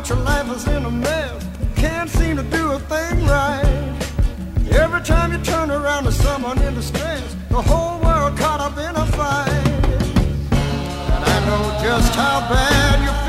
that your life is in a mess. Can't seem to do a thing right. Every time you turn around to someone in distress, the whole world caught up in a fight. And I know just how bad you